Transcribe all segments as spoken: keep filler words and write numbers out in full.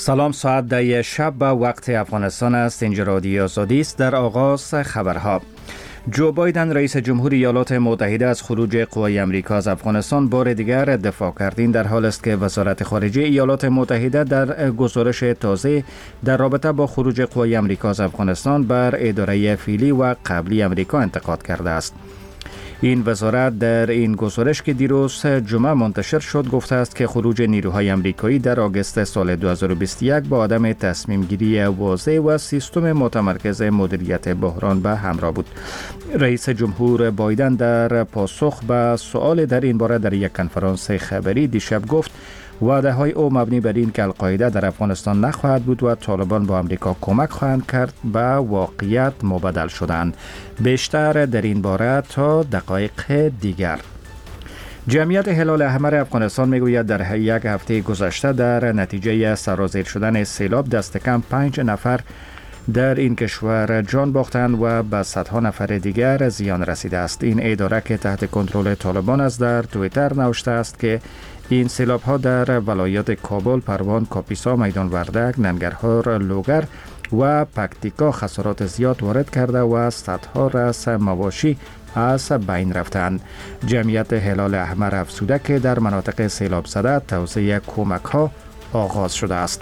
سلام، ساعت ده شب به وقت افغانستان است. اینجا رادیو آزادی است. در آغاز خبرها: جو بایدن رئیس جمهور ایالات متحده از خروج قوای آمریکا از افغانستان بار دیگر دفاع کرد. این در حال است که وزارت خارجه ایالات متحده در گزارش تازه در رابطه با خروج قوای آمریکا از افغانستان بر اداره فعلی و قبلی آمریکا انتقاد کرده است. این وزارت در این گزارش که دیروز جمعه منتشر شد گفته است که خروج نیروهای آمریکایی در آگوست سال دو هزار و بیست و یک با عدم تصمیم گیری واضح و سیستم متمرکز مدیریت بحران به همراه بود. رئیس جمهور بایدن در پاسخ به سؤال در این باره در یک کنفرانس خبری دیشب گفت وعده های او مبنی بر این که القاعده در افغانستان نخواهد بود و طالبان با آمریکا کمک خواهند کرد به واقعیت مبدل شدند. بیشتر در این باره تا دقایق دیگر. جمعیت هلال احمر افغانستان میگوید در یک هفته گذشته در نتیجه سرازیر شدن سیلاب دست کم پنج نفر در این کشور جان باختند و به صدها نفر دیگر زیان رسیده است. این اداره که تحت کنترل طالبان است در توییتر نوشته است که این سیلاب ها در ولایات کابل، پروان، کاپیسا، میدان وردک، ننگرهار، لوگر و پکتیکا خسارات زیاد وارد کرده و صدها رأس مواشی از بین رفتند. جمعیت هلال احمر افزوده که در مناطق سیلاب زده توزیع کمک ها آغاز شده است.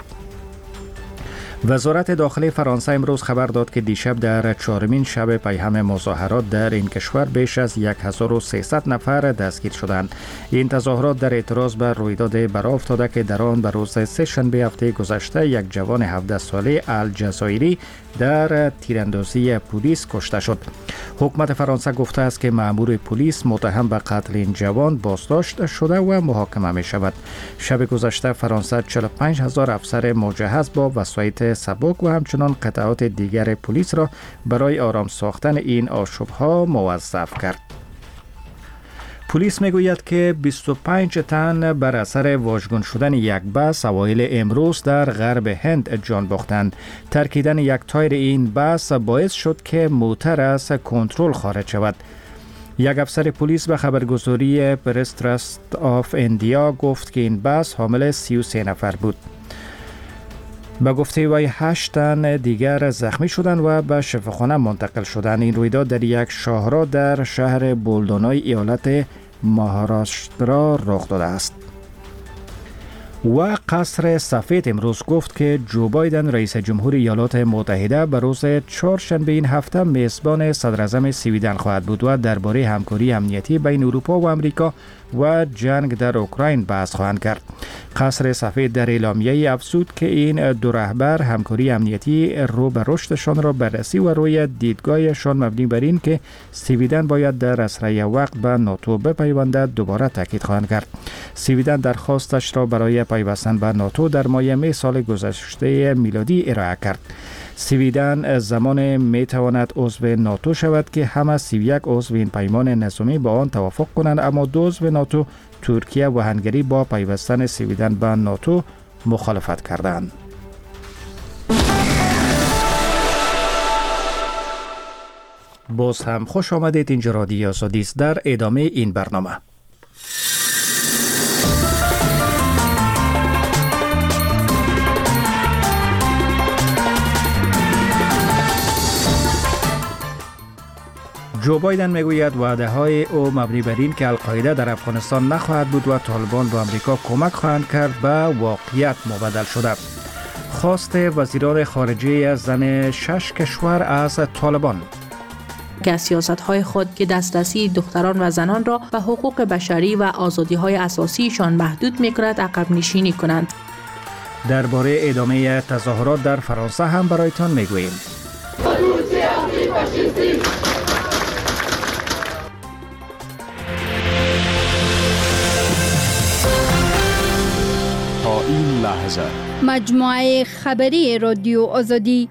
وزارت داخلی فرانسه امروز خبر داد که دیشب در چهارمین شب پیهم مظاهرات در این کشور بیش از هزار و سیصد نفر دستگیر شدند. این تظاهرات در اعتراض بر رویداد برافتاده که در آن به روز سه شنبه هفته گذشته یک جوان هفده ساله الجزایری در تیراندازی پلیس کشته شد. حکومت فرانسه گفته است که مأمور پلیس متهم به قتل این جوان بازداشت شده و محاکمه می شود. شب گذشته فرانسه چهل و پنج هزار افسر مجهز با وسایط سبک و همچنان قطعات دیگر پلیس را برای آرام ساختن این آشوب‌ها موظف کرد. پلیس میگوید که بیست و پنج تن بر اثر واژگون شدن یک بس اوایل امروز در غرب هند جان باختند. ترکیدن یک تایر این بس باعث شد که موتر از کنترل خارج شود. یک افسر پلیس به خبرگزاری پرس تراست آف اندیا گفت که این بس حامل سی و سه نفر بود. به گفته وی هشت تن دیگر زخمی شدند و به شفاخانه منتقل شدند. این رویداد در یک شاهراه در شهر بولدونای ایالت مهاراشترا رخ داده است. و قصر سفید امروز گفت که جو بایدن رئیس جمهور ایالات متحده به روز چهارشنبه این هفته میزبان صدراعظم سویدن خواهد بود و درباره همکاری امنیتی بین اروپا و آمریکا و جنگ در اوکراین بحث خواهند کرد. قصر سفید در اعلامیه افزود که این دو رهبر همکاری امنیتی رو به رشدشان را بررسی و روی دیدگاهشان مبنی بر این که سویدن باید در اسرع وقت به ناتو بپیوندد دوباره تاکید خواهند کرد. سویدن درخواستش را برای پیوستن به ناتو در ماه می سال گذشته میلادی ارائه کرد. سویدن زمان می تواند عضو ناتو شود که هم از سی و یک عضو این پیمان نظامی با آن توافق کنند، اما دو عضو ناتو ترکیه و هنگری با پیوستن سویدن به ناتو مخالفت کردند. باز هم خوش آمدید. اینجا رادیو آزادی است. در ادامه این برنامه جو بایدن میگوید وعده های او مبنی بر این که القاعده در افغانستان نخواهد بود و طالبان به آمریکا کمک خواهند کرد به واقعیت مبدل شده. خواست وزیران خارجه زن شش کشور از طالبان که سیاست‌های خود که دسترسی دختران و زنان را به حقوق بشری و آزادی‌های اساسیشان محدود می‌کند عقب نشینی کنند. درباره ادامه تظاهرات در فرانسه هم برایتان میگوییم. تا این لحظه مجموعه خبری رادیو آزادی.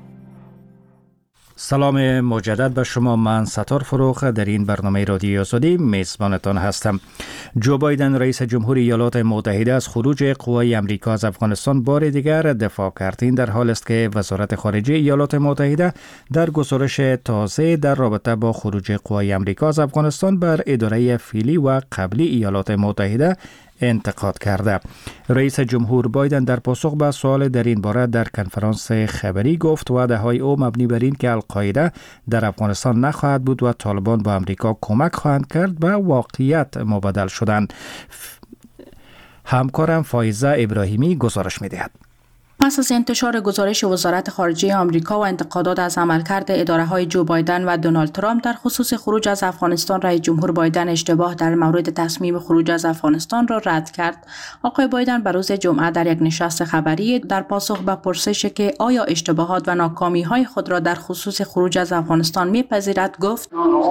سلام مجدد به شما. من ستار فروخ در این برنامه رادیو آزادی میزبانتان هستم. جو بایدن رئیس جمهور ایالات متحده از خروج قوای آمریکا از افغانستان بار دیگر دفاع کرد. این در حال است که وزارت خارجه ایالات متحده در گزارش تازه در رابطه با خروج قوای آمریکا از افغانستان بر اداره فعلی و قبلی ایالات متحده انتقاد کرده. رئیس جمهور بایدن در پاسخ به سوال در این باره در کنفرانس خبری گفت وعده های او مبنی بر این که القاعده در افغانستان نخواهد بود و طالبان با امریکا کمک خواهند کرد به واقعیت مبدل شدند. همکارم فایزه ابراهیمی گزارش می‌دهد. پس از انتشار گزارش وزارت خارجه آمریکا و انتقادات از عملکرد اداره‌های جو بایدن و دونالد ترامپ در خصوص خروج از افغانستان، رئیس جمهور بایدن اشتباه در مورد تصمیم خروج از افغانستان را رد کرد. آقای بایدن بر روز جمعه در یک نشست خبری در پاسخ به پرسش که آیا اشتباهات و ناکامی‌های خود را در خصوص خروج از افغانستان می‌پذیرد گفت: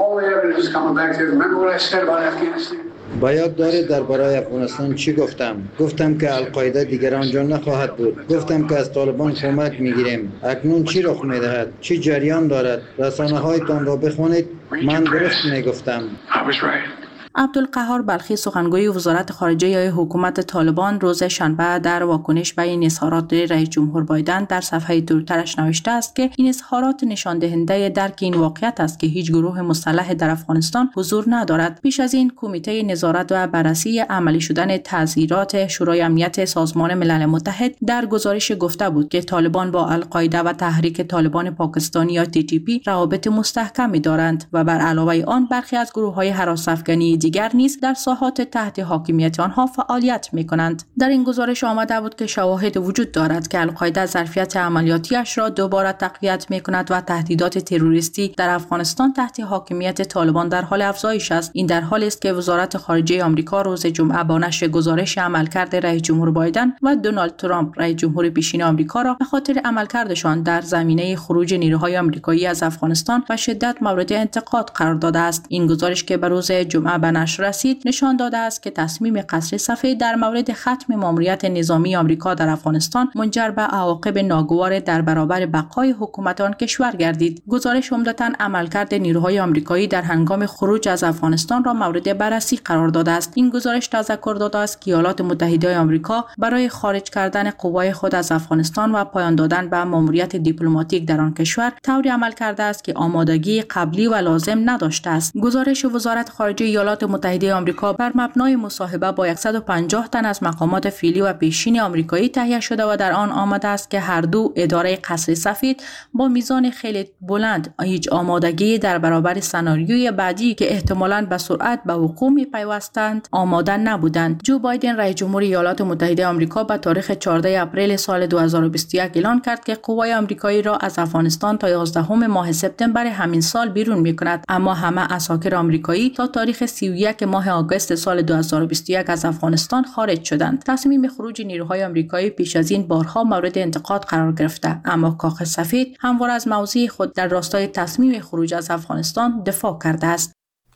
با یاد دارید درباره افغانستان چی گفتم؟ گفتم که القاعده دیگر آنجا نخواهد بود. گفتم که از طالبان کمک میگیریم. اکنون چی رخ میدهد؟ چی جریان دارد؟ رسانه هایتان را بخوانید. من درست میگفتم. عبدالقهار بلخی، سخنگوی وزارت خارجه حکومت طالبان، روز شنبه در واکنش به این اظهارات رئیس جمهور بایدن در صفحه توییترش نوشته است که این اظهارات نشان دهنده درک این واقعیت است که هیچ گروه مسلح در افغانستان حضور ندارد. پیش از این کمیته نظارت و بررسی عملی شدن تظاهرات شورای امنیت سازمان ملل متحد در گزارش گفته بود که طالبان با القاعده و تحریک طالبان پاکستانی یا تی تی پی روابط مستحکمی دارند و بر علاوه آن برخی از گروه‌های هراس‌افکنی دیگر نیز در ساحات تحت حاکمیت آنها فعالیت می‌کنند. در این گزارش آمده بود که شواهد وجود دارد که القاعده ظرفیت عملیاتیش را دوباره تقویت می‌کند و تهدیدات تروریستی در افغانستان تحت حاکمیت طالبان در حال افزایش است. این در حالی است که وزارت خارجه آمریکا روز جمعه با نشر گزارش عملکرد رئیس جمهور بایدن و دونالد ترامپ، رئیس جمهور پیشین آمریکا، را به خاطر عملکردشان در زمینه خروج نیروهای آمریکایی از افغانستان و شدت مورد انتقاد قرار داده است. این گزارش که به روز جمعه به نشر رسید نشان داده است که تصمیم قصر سفید در مورد ختم ماموریت نظامی آمریکا در افغانستان منجر به عواقب ناگوار در برابر بقای حکومت آن کشور گردید. گزارش عمدتاً عملکرد نیروهای آمریکایی در هنگام خروج از افغانستان را مورد بررسی قرار داده است. این گزارش تذکر داده است که ایالات متحده آمریکا برای خارج کردن قوای خود از افغانستان و پایان دادن به ماموریت دیپلماتیک در آن کشور طوری عمل کرده است که آمادگی قبلی و لازم نداشته است. گزارش وزارت خارجه ایالات متحده آمریکا بر مبنای مصاحبه با صد و پنجاه تن از مقامات فعلی و پیشین آمریکایی تهیه شده و در آن آمده است که هر دو اداره قصر سفید با میزان خیلی بلند هیچ آمادگی در برابر سناریوی بعدی که احتمالاً به سرعت به وقوع می‌پیوستند آماده نبودند. جو بایدن، رئیس جمهور ایالات متحده آمریکا، به تاریخ چهاردهم اپریل سال دو هزار و بیست و یک اعلان کرد که قوای آمریکایی را از افغانستان تا یازدهم ماه سپتامبر همین سال بیرون می‌کند، اما همه عساکر آمریکایی تا تاریخ سی و یک ماه آگوست سال دو هزار و بیست و یک از افغانستان خارج شدند. تصمیم خروج نیروهای آمریکایی پیش از این بارها مورد انتقاد قرار گرفته، اما کاخ سفید همواره از موضع خود در راستای تصمیم خروج از افغانستان دفاع کرده است.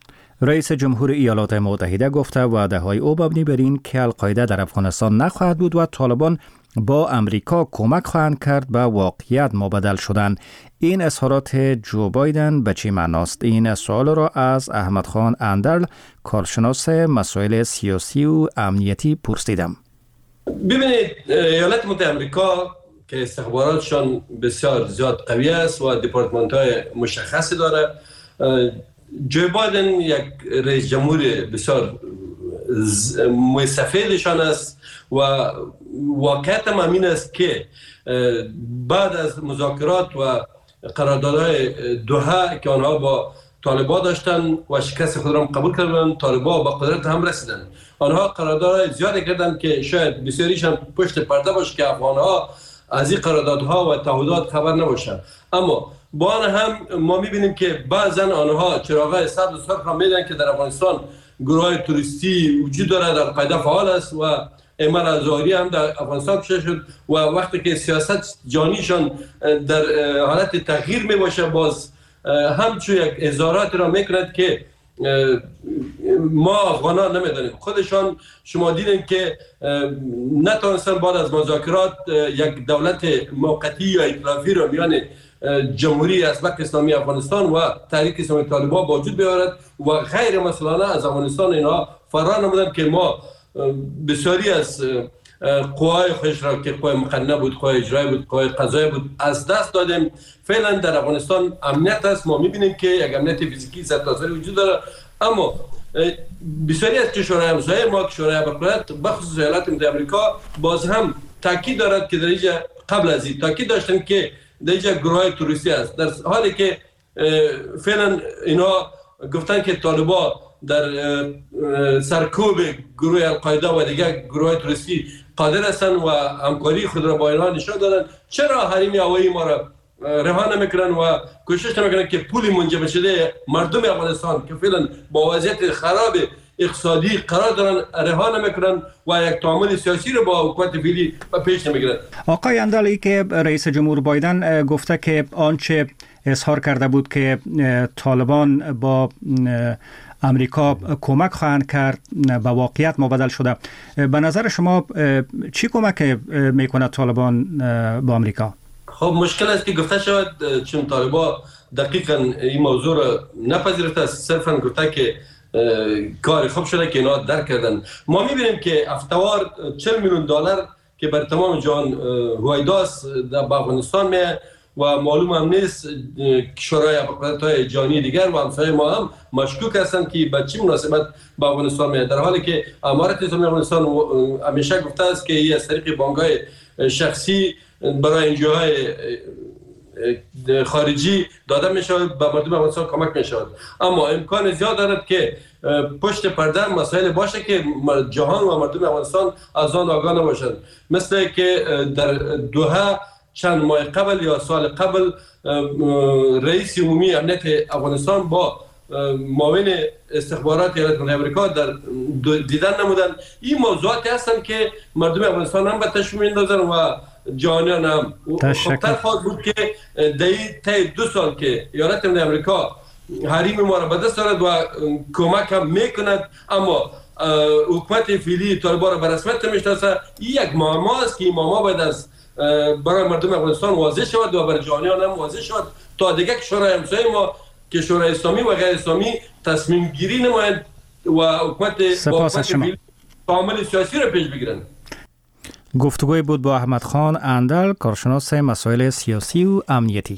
رئیس جمهور ایالات متحده گفته وعده‌های او مبنی بر این که القاعده در افغانستان نخواهد بود و طالبان با امریکا کمک خواهند کرد به واقعیت مبدل شدن. این اظهارات جو بایدن به چه معناست؟ این سوال را از احمد خان اندرل، کارشناس مسائل سیاسی و امنیتی، پرسیدم. ببینید، ایالات متحده آمریکا که استخباراتشان بسیار زیاد قوی است و دپارتمان‌های مشخصی داره، جو بایدن یک رئیس جمهور بسیار مسفیدشان است و واقعیت هم همین است که بعد از مذاکرات و قراردادهای دوحه که آنها با طالبان داشتن و شکست خود را قبول کردند، طالبان با قدرت هم رسیدند. آنها قراردادهای زیادی کردند که شاید بسیاریشان پشت پرده باشه که افغانها از این قراردادها و تعهدات خبر نباشند، اما با آن هم ما میبینیم که بعضا آنها چراغ سبز سرخ هم میدن که در افغانستان گروه توریستی وجود دارد، القاعده فعال است و ایمن الظاهری هم در افغانستان کشته شد و وقتی که سیاست جانیشان در حالت تغییر می باشه باز همچون یک اظهارات را میکند که ما افغانان نمیدانیم. خودشان شما دیدین که نتوانستن بعد از مذاکرات یک دولت موقتی یا ائتلافی را میان جمهوری ازبک اسلامی افغانستان و تحریک اسلامی طالبان با وجود بیاورد و غیر مسئولانه از افغانستان اینها فرار نمودند که ما بسیاری از قوای خودش را که قوای مقننه بود، قوای اجرایی بود، قوای قضایی بود از دست دادیم. فعلا در افغانستان امنیت است، ما میبینیم که یک امنیت فیزیکی سرتاسری وجود داره، اما بسیاری از کشورهای همسایه ما، کشورهای برخورد بخصوص ایالات متحده آمریکا باز هم تاکید دارد که در اینجا قبل از این تاکید داشتن که در اینجا گروه توریستی است، در حالی که فعلا اینا گفتن که طالبان در سرکوب گروه القاعده و دیگر گروه توریستی قادر هستند و همکاری خود را با اینها نشان دادن. چرا حریم هوایی ما را رها نمیکنن و کوشش نمیکنن که پول منجمد شده مردم افغانستان که فعلا با وضعیت خراب اقتصادی قرار دارن رها نمیکنن و یک تعامل سیاسی رو با حکومت فعلی پیش نمیگیرن؟ آقای اندالی که رئیس جمهور بایدن گفته که آنچه اظهار کرده بود که طالبان با امریکا کمک خواهند کرد به واقعیت مبدل شده. به نظر شما چی کمک میکنه طالبان با امریکا؟ خب مشکل است که گفته شود چون طالبان دقیقاً این موضوع را نپذیرفته، صرفاً گفته که کار خوب شده که اینا درک کردن. ما میبینیم که افتوار چهل میلیون دلار که بر تمام جهان هویداست در افغانستان میه و معلوم هم نیست کشورهای اقلیت‌های جهانی دیگر و همسایه ما هم مشکوک هستند که به چه مناسبت به افغانستان میاد، در حالی که امارت اسلامی افغانستان همیشه گفته است که این از طریق بانک‌های شخصی برای انجیوهای خارجی داده میشود به مردم افغانستان کمک میشود. اما امکان زیاد دارد که پشت پرده مسائل باشه که جهان و مردم افغانستان از آن آگاه نباشند، مثل که در دوحه چند ماه قبل یا سال قبل رئیس عمومی امنیت افغانستان با معاون استخبارات ایالات متحده آمریکا در دیدن نمودن. این موضوعاتی هستند که مردم افغانستان هم به تشویش میندازن و جهانیان هم. خطر خواهد بود که در دو سال که ایالات متحده آمریکا حریم ما را به دست دارد و کمک هم میکند اما حکومت فعلی طالبان را به رسمیت نمیشناسه، این یک معما است که این معما باید از برای مردم افغانستان واضح شود و برای جهانیان هم واضح شود تا دیگه کشورهای همسایه ما، کشورهای اسلامی و غیر اسلامی تصمیم گیری نمایند و حکومت با حکومت تعامل سیاسی را پیش بگیرند. گفتگوی بود با احمد خان اندل، کارشناس مسائل سیاسی و امنیتی.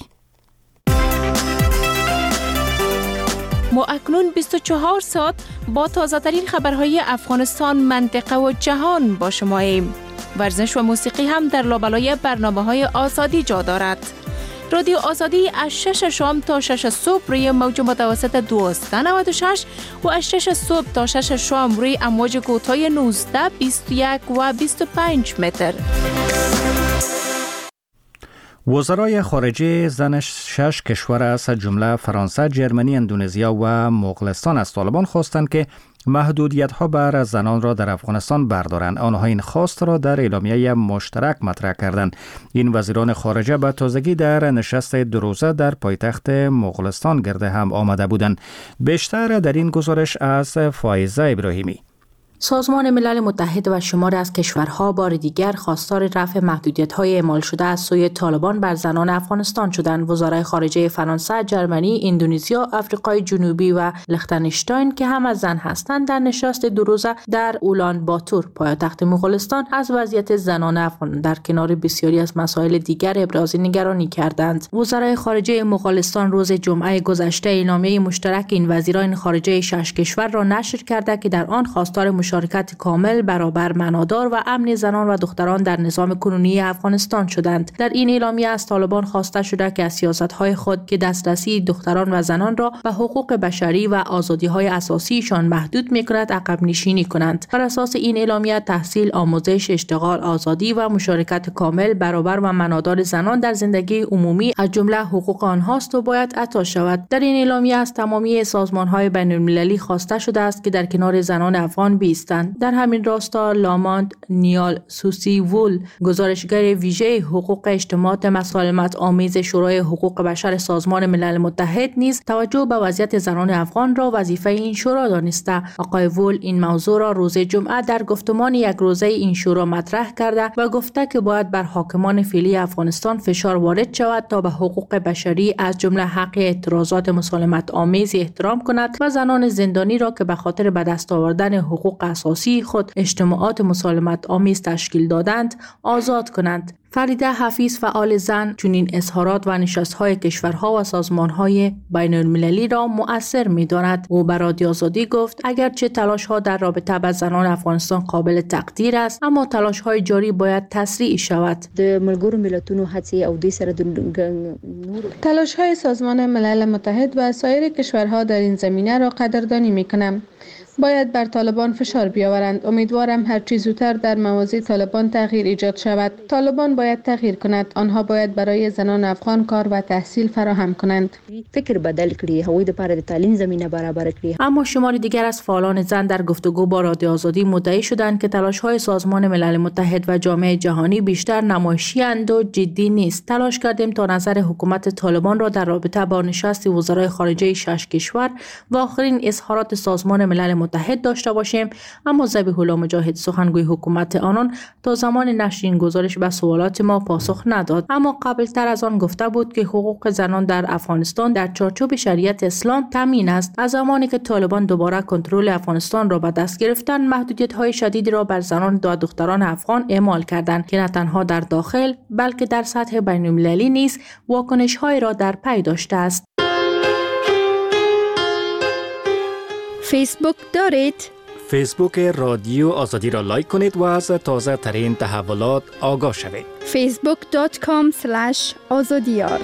ما اکنون بیست و چهار ساعت با تازه‌ترین خبرهای افغانستان، منطقه و جهان با شماییم. ورزش و موسیقی هم در لابلای برنامه‌های آزادی جا دارد. رادیو آزادی از شش شام تا شش صبح روی موج متوسط دویست و نود و شش و از شش صبح تا شش شام روی امواج کوتاه نوزده، بیست و یک و بیست و پنج متر. وزرای خارجه زن شش کشور از جمله فرانسه، جرمنی، اندونزیا و مغولستان از طالبان خواستند که محدودیت‌ها بر زنان را در افغانستان بردارند. آنها این خواست را در اعلامیه مشترک مطرح کردند. این وزیران خارجه به تازگی در نشست دو روزه در پایتخت مغولستان گرد هم آمده بودند. بیشتر در این گزارش از فائزه ابراهیمی. سازمان ملل متحد و شمار از کشورها بار دیگر خواستار رفع محدودیت‌های اعمال شده از سوی طالبان بر زنان افغانستان شدند. وزرای خارجه فرانسه، جرمنی، اندونزیا، آفریقای جنوبی و لختنشتاین که هم از زن هستند در نشست دو روزه در اولان باتور پایتخت مغولستان از وضعیت زنان افغان در کنار بسیاری از مسائل دیگر ابراز نگرانی کردند. وزرای خارجه مغولستان روز جمعه گذشته اعلامیه مشترک این وزیران خارجه شش کشور را نشر کرده که در آن خواستار مشارکت کامل، برابر، معنادار و امن زنان و دختران در نظام کنونی افغانستان شدند. در این اعلامیه از طالبان خواسته شده که از سیاست‌های خود که دسترسی دختران و زنان را به حقوق بشری و آزادی‌های اساسیشان محدود می‌کند عقب نشینی کنند. بر اساس این اعلامیه تحصیل، آموزش، اشتغال، آزادی و مشارکت کامل، برابر و معنادار زنان در زندگی عمومی از جمله حقوق آنهاست و باید عطا شود. در این اعلامیه از تمامی سازمان‌های بین‌المللی خواسته شده است که در کنار زنان افغان بیستند. در همین راستا لاماند نیال سوسی وول، گزارشگر ویژه حقوق اجتماعات مسالمت آمیز شورای حقوق بشر سازمان ملل متحد نیز توجه به وضعیت زنان افغان را وظیفه این شورا دانسته. آقای وول این موضوع را روز جمعه در گفتمان یک روزه این شورا مطرح کرده و گفته که باید بر حاکمان فعلی افغانستان فشار وارد شود تا به حقوق بشری از جمله حق اعتراضات مسالمت آمیز احترام کند و زنان زندانی را که به خاطر به دست آوردن حقوق اساسی خود اجتماعات مسالمت آمیز تشکیل دادند آزاد کنند. فریده حفیظ فعال زن چنین اظهارات و نشست‌های کشورها و سازمان‌های بین‌المللی را مؤثر می‌داند. او به رادیو آزادی گفت اگرچه تلاش‌ها در رابطه با زنان افغانستان قابل تقدیر است، اما تلاش‌های جاری باید تسریع شود. د ملګرو ملتونو هڅې او دوی سره د تلاش‌های سازمان ملل متحد و سایر کشورها در این زمینه را قدردانی می‌کنم. باید بر طالبان فشار بیاورند. امیدوارم هر چه زودتر در موازی طالبان تغییر ایجاد شود. طالبان باید تغییر کند. آنها باید برای زنان افغان کار و تحصیل فراهم کنند. فکر بدل کړي، هغوی لپاره د تعلیم زمینه برابر کړي. اما شماری دیگر از فعالان زن در گفتگو با رادیو آزادی مدعی شدند که تلاش‌های سازمان ملل متحد و جامعه جهانی بیشتر نمایشی‌اند و جدی نیست. تلاش کردیم تا نظر حکومت طالبان را در رابطه با نشست وزرای خارجه شش کشور و آخرین اظهارات سازمان ملل متحد داشته باشیم، اما ذبیح الله مجاهد سخنگوی حکومت آنان تا زمان نشر این گزارش به سوالات ما پاسخ نداد. اما قبل تر از آن گفته بود که حقوق زنان در افغانستان در چارچوب شریعت اسلام تامین است. از زمانی که طالبان دوباره کنترل افغانستان را به دست گرفتند، محدودیت‌های شدیدی را بر زنان و دختران افغان اعمال کردند که نه تنها در داخل بلکه در سطح بین‌المللی نیز واکنش‌های را در پی داشته است. فیسبوک دارید؟ فیسبوک رادیو آزادی را لایک کنید و از تازه ترین تحولات آگاه شوید. فیسبوک دات کام اسلش آزادیار.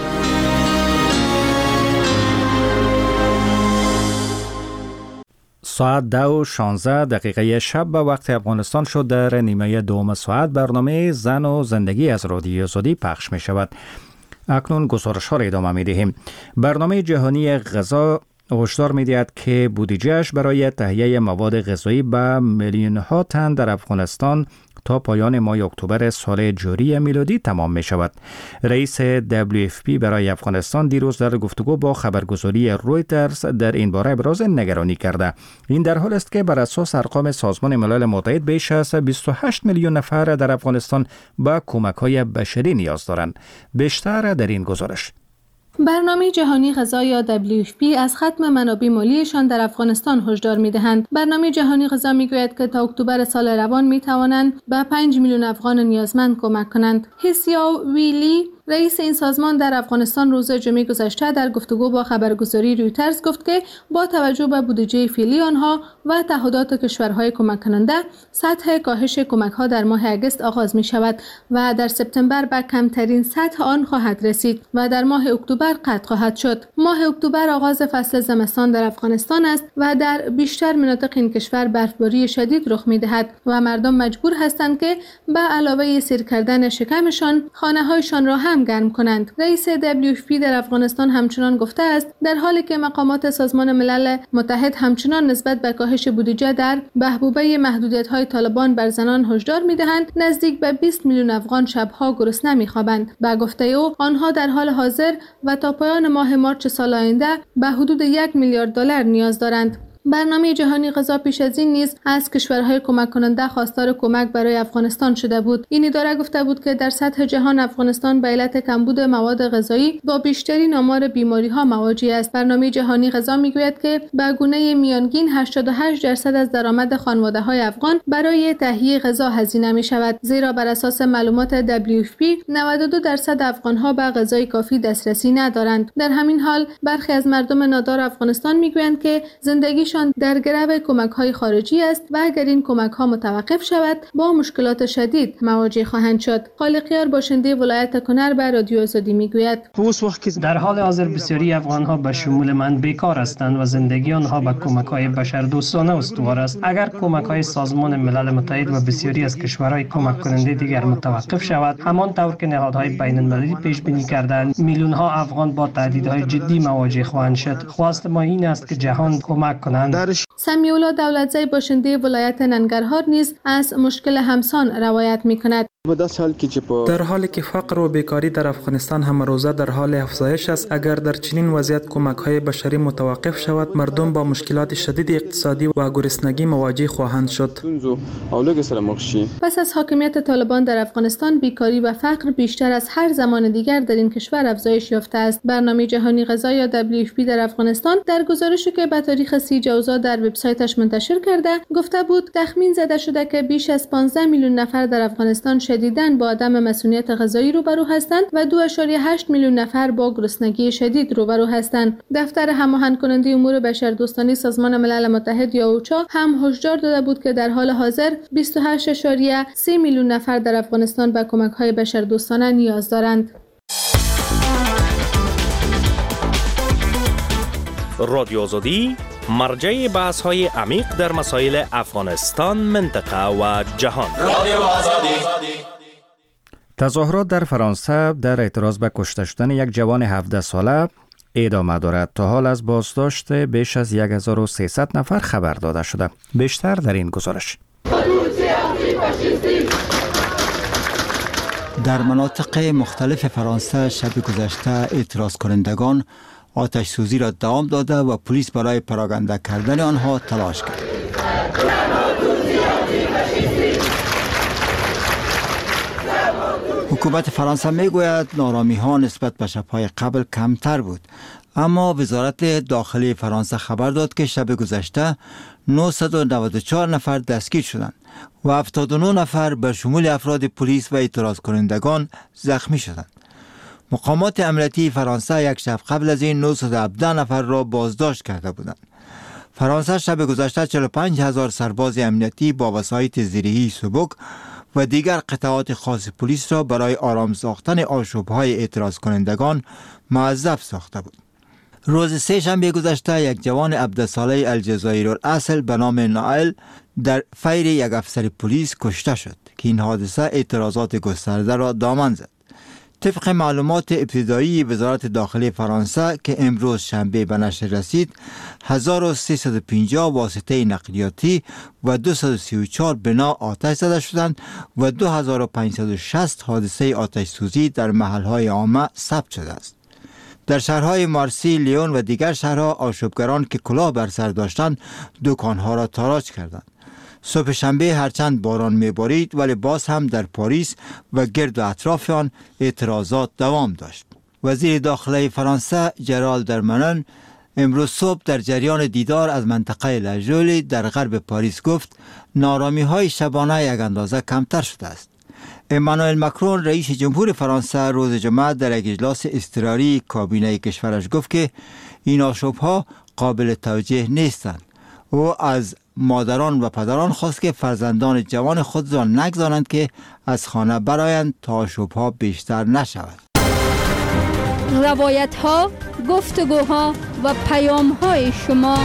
ساعت دو و شانزده دقیقه شب به وقت افغانستان شد. در نیمه دوم ساعت برنامه زن و زندگی از رادیو آزادی پخش می شود. اکنون گزارش ها را ادامه می دهیم. برنامه جهانی غذا هشدار می‌دهد که بودجه‌اش برای تهیه مواد غذایی به میلیون‌ها تن در افغانستان تا پایان ماه اکتبر سال جاری میلادی تمام می شود. رئیس دبلیو اف پی برای افغانستان دیروز در گفتگو با خبرگزاری رویترز در این باره ابراز نگرانی کرده. این در حال است که بر اساس ارقام سازمان ملل متحد بیش از بیست و هشت میلیون نفر در افغانستان به کمک‌های بشری نیاز دارند. بیشتر در این گزارش. برنامه جهانی غذا یا دبلیو اف پی از ختم منابع مالیشان در افغانستان هشدار می‌دهند. برنامه جهانی غذا می‌گوید که تا اکتبر سال روان می‌توانند به پنج میلیون افغان نیازمند کمک کنند. هسیا ویلی رئیس این سازمان در افغانستان روز جمعه گذشته در گفتگو با خبرگزاری رویترز گفت که با توجه به بودجه فعلی آنها و تعهدات کشورهای کمک کننده، سطح کاهش کمک‌ها در ماه اگست آغاز می‌شود و در سپتامبر به کمترین سطح آن خواهد رسید و در ماه اکتبر قطع خواهد شد. ماه اکتبر آغاز فصل زمستان در افغانستان است و در بیشتر مناطق این کشور برفباری شدید رخ می‌دهد و مردم مجبور هستند که به علاوه سیر کردن شکمشان، خانه‌هایشان را هم گرم کنند. رئیس دبلیو اف پی در افغانستان همچنان گفته است در حالی که مقامات سازمان ملل متحد همچنان نسبت به کاهش بودجه در بهبوبه محدودیت‌های طالبان بر زنان هشدار می‌دهند، نزدیک به بیست میلیون افغان شب‌ها گرسنه می‌خوابند. به گفته او آنها در حال حاضر و تا پایان ماه مارس سال آینده به حدود یک میلیارد دلار نیاز دارند. برنامه جهانی غذا پیش از این نیز از کشورهای کمک کننده خواستار کمک برای افغانستان شده بود. این اداره گفته بود که در سطح جهان افغانستان به علت کمبود مواد غذایی با بیشترین آمار بیماری‌ها مواجه است. برنامه جهانی غذا میگوید که به گونه میانگین هشتاد و هشت درصد از درآمد خانواده‌های افغان برای تهیه غذا هزینه می‌شود، زیرا بر اساس معلومات دبلیو اف پی نود و دو درصد افغان‌ها به غذای کافی دسترسی ندارند. در همین حال برخی از مردم نادار افغانستان میگویند که زندگیشان در گرو کمک‌های خارجی است و اگر این کمک‌ها متوقف شود با مشکلات شدید مواجه خواهند شد. خالقیار باشنده ولایت کنر به رادیو آزادی میگوید در حال حاضر بسیاری افغان‌ها به شمول من بیکار هستند و زندگی آنها به کمک‌های بشردوستانه استوار است. اگر کمک‌های سازمان ملل متحد و بسیاری از کشورهای کمک کننده دیگر متوقف شود، همان طور که نهادهای بین‌المللی پیش بینی کردند، میلیون‌ها افغان با تهدیدهای جدی مواجه خواهند شد. خواست ما این است که جهان کمک کنند. سمیعالله دولتزی باشنده ولایت ننگرهار نیز از مشکل همسان روایت می‌کند. در حالی که فقر و بیکاری در افغانستان هم روزه در حال افزایش است، اگر در چنین وضعیت کمک‌های بشری متوقف شود، مردم با مشکلات شدید اقتصادی و گرسنگی مواجه خواهند شد. پس از حاکمیت طالبان در افغانستان، بیکاری و فقر بیشتر از هر زمان دیگر در این کشور افزایش یافته است. برنامه جهانی غذا یا دبلیو اف پی در افغانستان در گزارشی که به تاریخ سی جوزا در وبسایتش منتشر کرده، گفته بود تخمین زده شده که بیش از پانزده میلیون نفر در افغانستان شدید شدیداً با عدم مسئولیت غذایی روبرو هستند و دو ممیز هشت میلیون نفر با گرسنگی شدید روبرو هستند. دفتر هماهنگ کننده امور بشردوستانه سازمان ملل متحد یا اوچا هم هشدار داده بود که در حال حاضر بیست و هشت ممیز سه میلیون نفر در افغانستان به کمک‌های بشردوستانه نیاز دارند. رادیو آزادی مرجع بحث‌های عمیق در مسائل افغانستان، منطقه و جهان. تظاهرات در فرانسه در اعتراض به کشته شدن یک جوان هفده ساله ادامه دارد. تا حال از بازداشت بیش از هزار و سیصد نفر خبر داده شده. بیشتر در این گزارش. در مناطق مختلف فرانسه شب گذشته اعتراض کنندگان آتش سوزی را دوام داده و پلیس برای پراکنده کردن آنها تلاش کرد. حکومت فرانسه میگوید نارامی ها نسبت به شب‌های قبل کمتر بود، اما وزارت داخلی فرانسه خبر داد که شب گذشته نهصد و نود و چهار نفر دستگیر شدند و هفتاد و نه نفر به شمول افراد پلیس و اعتراض کنندگان زخمی شدند. مقامات امنیتی فرانسه یک شب قبل از این نهصد و هفده نفر را بازداشت کرده بودند. فرانسه شب گذشته چهل و پنج هزار سرباز امنیتی با وسایط زیرهی سبک و دیگر قطعات خاص پلیس را برای آرام ساختن آشوب‌های اعتراض کنندگان موظف ساخته بود. روز سه شنبه گذشته یک جوان هفده ساله الجزایر الاصل به نام نائل در فیر یک افسر پلیس کشته شد که این حادثه اعتراضات گسترده را دامن زد. طبق معلومات ابتدایی وزارت داخلی فرانسه که امروز شنبه به نشر رسید، هزار و سیصد و پنجاه واسطه نقلیاتی و دویست و سی و چهار بنا آتش زده شدند و دو هزار و پانصد و شصت حادثه آتش سوزی در محلهای عامه ثبت شده است. در شهرهای مارسی، لیون و دیگر شهرها آشوبگران که کلاه بر سر داشتند دکانها را تاراج کردند. صبح شنبه هرچند باران میبارید ولی باز هم در پاریس و گرد و اطراف آن اعتراضات دوام داشت. وزیر داخلی فرانسه جرال درمانن امروز صبح در جریان دیدار از منطقه لاژولی در غرب پاریس گفت نارامی های شبانه یک اندازه کمتر شده است. امانوئل مکرون رئیس جمهور فرانسه روز جمعه در یک اجلاس اضطراری کابینه کشورش گفت که این آشوب‌ها قابل توجیه نیستند. او از مادران و پدران خواست که فرزندان جوان خود را نگذارند که از خانه برآیند تا آشوب‌ها بیشتر نشود. روایت‌ها، گفتگوها و پیام‌های شما.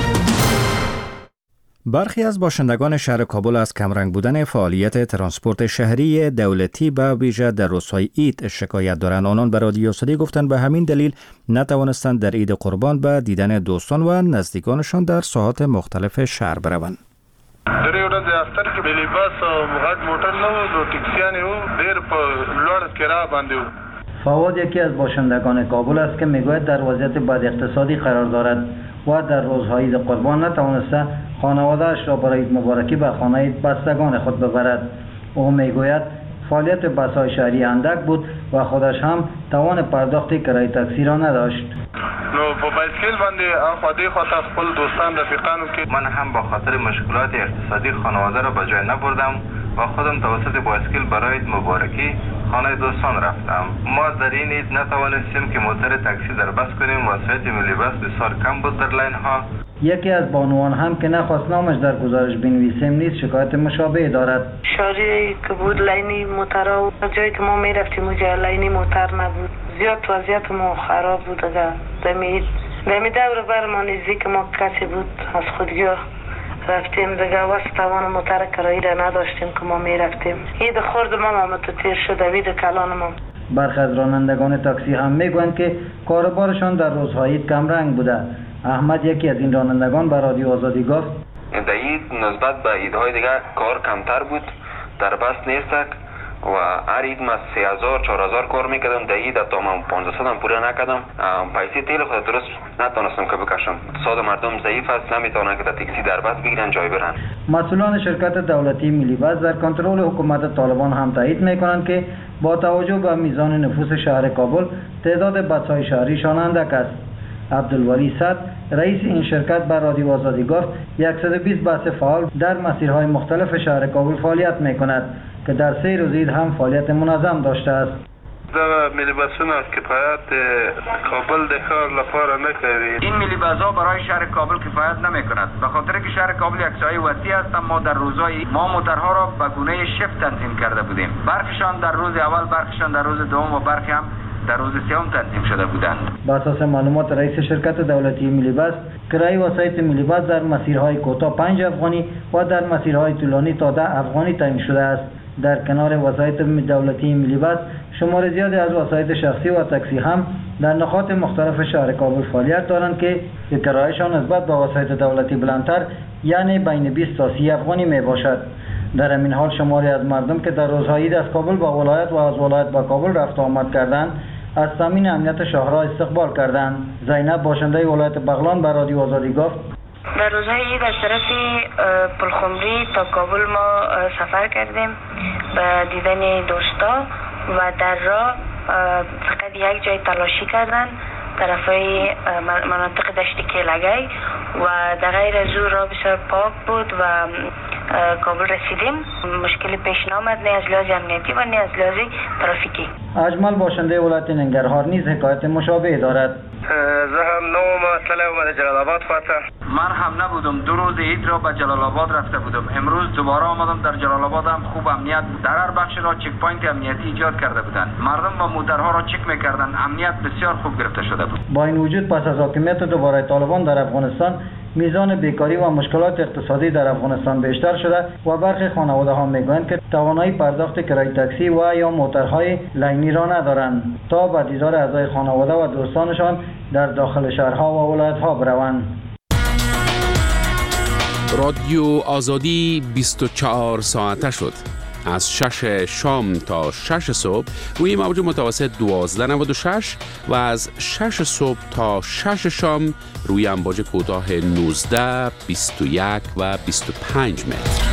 برخی از باشندگان شهر کابل از کمرنگ بودن فعالیت ترانسپورت شهری دولتی به ویژه در روزهای عید شکایت دارند. آنان به رادیو آزادی گفتند به همین دلیل نتوانستند در عید قربان به دیدن دوستان و نزدیکانشان در ساحات مختلف شهر بروند. درې ورځې اختر کې ملي بس او غټ موټر نه و، دو ټکسیانې و، ډېر په لوړ کرایه باندې و. فواد یکی از باشندگان کابل است که میگوید در وضعیت بد اقتصادی قرار دارد و در روزهای عید قربان نتوانسته خانواده‌اش را برای عید مبارکی به خانه بستگان خود ببرد. او میگوید فعالیت بس‌های شهری اندک بود و خودش هم توان پرداخت کرایه تاکسی را نداشت. نو په بایسکل باندې اخوا دې خوا ته خپل دوستان رفیقانو کې من هم با خاطر مشکلات اقتصادی خانواده را به جای نبردم و خودم توسط بایسکل برای عید مبارکی خانه دوستان رفتم. ما در این عید نتوانستیم که موتور تاکسی در بس کنیم، وسایط ملی بس بسیار کم بود در لاین ها. یکی از بانوان هم که نخواست نامش در گزارش بنویسیم نیز شکایت مشابه دارد. شاری که بود لینی موترها و جایی که ما میرفتیم اونجا لینی موتر نبود. زیاد وضعیت ما خراب بود. دمید دمید دور بر ما نزدیک ما کسی بود از خودگاه رفتیم دیگه واسه توان موتر کرایی را نداشتیم که ما میرفتیم. عید خورد ما متوتیر شده وید کلان ما. برخی از رانندگان تاکسی هم میگویند که کاروبارشان در روزهای عید کمرنگ بوده. احمد یکی از این رانندگان به رادیو آزادی گفت در عید نسبت به عیدهای دیگه کار کمتر بود، در بس نیستک و هر عید ما سه هزار چهار هزار کار میکردم. در عید تا من پانزده هم پوره نکردم. پیسه تیل خود درست نتونستم که بکشم. اقتصاد مردم ضعیف است، نمیتونن که تاکسی در بس بگیرن جای برن. مسئولان شرکت دولتی ملی بس در کنترل حکومت طالبان هم تایید میکنند که با توجه به میزان نفوس شهر کابل تعداد بس‌های شهریشان اندک است. عبدالولی صد رئیس این شرکت بر رادیو آزادی گفت صد و بیست بس فعال در مسیرهای مختلف شهر کابل فعالیت میکند. که در سه روز عید هم فعالیت منظم داشته است. در میلیباسونه کفایت کابل دکار لپاره نکردید. این میلیباس‌ها برای شهر کابل کفایت نمیکند، به خاطر که شهر کابل یک ساحه وسیع است. اما در روزهای ما موترها را به گونه شفت تنظیم کرده بودیم. برخشان در روز اول، برخشان در روز دوم و برخی هم در روز سوم تنظیم شده بودند. بر اساس معلومات رئیس شرکت دولتی میلیباس، کرایه وسایط میلیباس در مسیرهای کوتاه پنج افغانی و در مسیرهای طولانی تا ده افغانی تعیین شده است. در کنار وسایط دولتی میلیباس، شمار زیادی از وسایط شخصی و تاکسی هم در نقاط مختلف شهر کابل فعالیت دارند که کرایه‌شان نسبت به وسایط دولتی بلندتر، یعنی بین بیست تا سی افغانی می باشد. در همین حال شماری از مردم که در روزهای عید از کابل به ولایت و از ولایت به کابل رفت آمد کردند، از تامین امنیت شهرها استقبال کردند. زینب باشنده ولایت بغلان به رادیو آزادی گفت: در روزهای عید از طرف پلخمری تا کابل ما سفر کردیم به دیدن دوستا و در راه فقط یک جای تلاشی کردن، طرفای مناطق دشت کلگی، و در غیر از او راه بسیار پاک بود و کابل رسیدیم. مشکلی پیش نامد، نه از لحاظ امنیتی و نه از لحاظ ترافیکی. اجمل باشنده ولایت ننگرهار نیز حکایت مشابه دارد. زهم نوم طلع اومده جلال آباد فاته. من هم نبودم، دو روز عید را به جلال آباد رفته بودم. امروز دوباره آمدم. در جلال آباد هم خوب امنیت بود. در هر بخش را چک پوینت امنیتی ایجاد کرده بودند. مردم با موترها را چک میکردند. امنیت بسیار خوب گرفته شده بود. با این وجود پس از حاکمیت دوباره طالبان در افغانستان، میزان بیکاری و مشکلات اقتصادی در افغانستان بیشتر شده و برخی خانواده ها میگویند که توانایی پرداخت کرایه تاکسی و یا موترهای لینی را ندارند تا به دیدار اعضای خانواده و دوستانشان در داخل شهرها و ولایت‌ها بروند. رادیو آزادی بیست و چهار ساعته شد. از شش شام تا شش صبح روی موج متوسط دوازده نود و شش و از شش صبح تا شش شام روی امواج کوتاه نوزده، بیست و یک و بیست و پنج متر.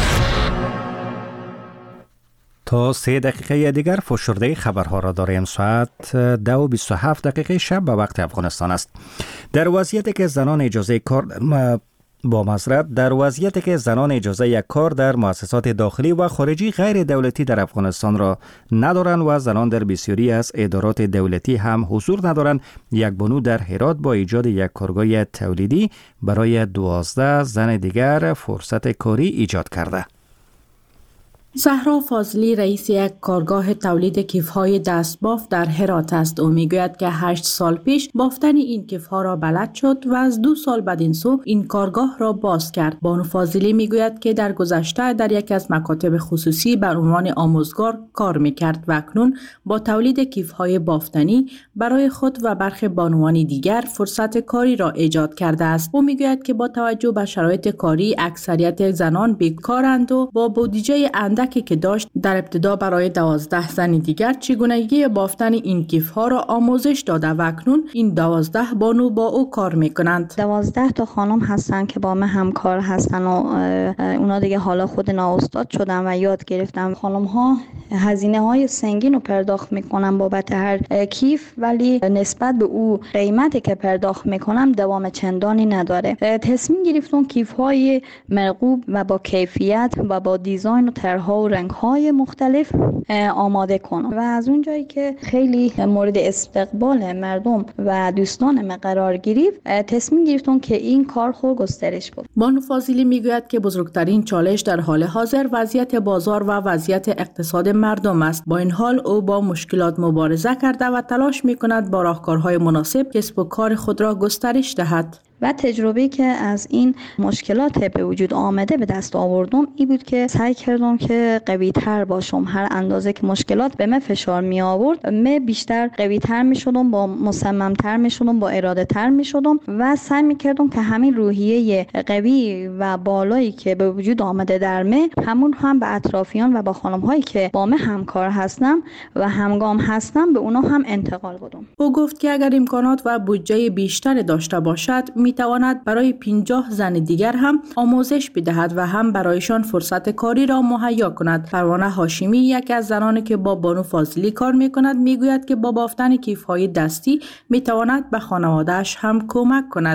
تا سه دقیقه دیگر فشرده خبرها را داریم. ساعت دو و بیست و هفت دقیقه شب به وقت افغانستان است. در وضعیتی که زنان اجازه کار با معذرت در وضعیتی که زنان اجازه یک کار در مؤسسات داخلی و خارجی غیر دولتی در افغانستان را ندارند و زنان در بسیاری از ادارات دولتی هم حضور ندارند، یک بانو در هرات با ایجاد یک کارگاه تولیدی برای دوازده زن دیگر فرصت کاری ایجاد کرده. زهرا فاضلی رئیس یک کارگاه تولید کیف‌های دستبافت در هرات است. او میگوید که هشت سال پیش بافتن این کیف‌ها را بلد شد و از دو سال بعد این سو این کارگاه را باز کرد. بانو فاضلی میگوید که در گذشته در یک از مکاتب خصوصی بر عنوان آموزگار کار میکرد و اکنون با تولید کیف‌های بافتنی برای خود و برخی بانوان دیگر فرصت کاری را ایجاد کرده است. او میگوید که با توجه به شرایط کاری اکثریت زنان بیکارند و با بودجه اندکی که داشت در ابتدا برای دوازده زن دیگر چگونگی بافتن این کیف‌ها را آموزش داده و اکنون این دوازده بانو با او کار میکنند. دوازده تا خانم هستن که با من همکار هستن و اونا دیگه حالا خود نااستاد شدن و یاد گرفتن. خانم ها هزینه های سنگین رو پرداخت میکنن بابت هر کیف، ولی نسبت به او قیمتی که پرداخت میکنم دوام چندانی نداره. تصمیم گرفتم کیف های مرغوب و با کیفیت و با دیزاین و طرح‌ها و رنگ‌های مختلف آماده کنم و از اون جایی که خیلی مورد استقبال مردم و دوستان من قرار گرفت، تصمیم گرفتم که این کار خود گسترش بدم. بانو فاضلی میگوید که بزرگترین چالش در حال حاضر وضعیت بازار و وضعیت اقتصاد مردم است. با این حال او با مشکلات مبارزه کرده و تلاش میکند با راهکارهای مناسب کسب و کار خود را گسترش دهد. و تجربه‌ای که از این مشکلات به وجود آمده به دست آوردم این بود که سعی کردم که قوی تر باشم. هر اندازه که مشکلات به من فشار می آورد من بیشتر قوی تر می شدم، با مصمم تر می شدم، با اراده تر می شدم و سعی می کردم که همین روحیه قوی و بالایی که به وجود آمده در من همون هم به اطرافیان و با خانم هایی که با من همکار هستم و همگام هستم به اونا هم انتقال بدم. او گفت که اگر امکانات و بودجه بیشتر داشته باشد می تواند برای پنجاه زن دیگر هم آموزش بدهد و هم برایشان فرصت کاری را مهیا کند. پروانه هاشمی یک از زنانی که با بانو فاضلی کار می کند می گوید که با بافتن کیف‌های دستی می تواند به خانواده‌اش هم کمک کند.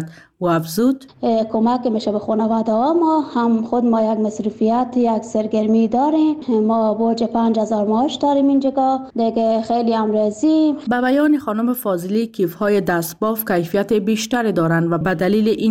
و افزود کمک میشه به خانواده ها. ما هم خود ما یک مصرفیت یک سرگرمی داریم، ما بوج پنج هزار معاش داریم اینجا دیگه، خیلی هم راضی. به بیان خانم فاضلی کیف های دستباف کیفیت بیشتری دارند و به دلیل این